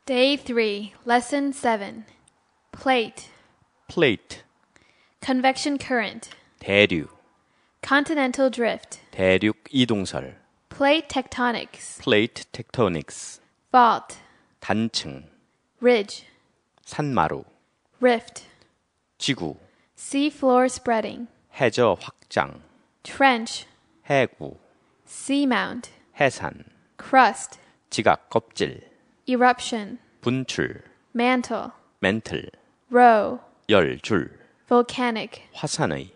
Day 3, Lesson 7. Plate. plate, Convection current. 대류, Continental drift. 대륙 이동설, Plate tectonics. plate tectonics, Fault. 단층, Ridge. 산마루, Rift. 지구, Sea floor spreading. 해저 확장, Trench. 해구, Seamount. 해산, Crust. 지각 껍질, Eruption. 분출, Mantle. 멘틀, Row. 열줄, Volcanic. 화산의,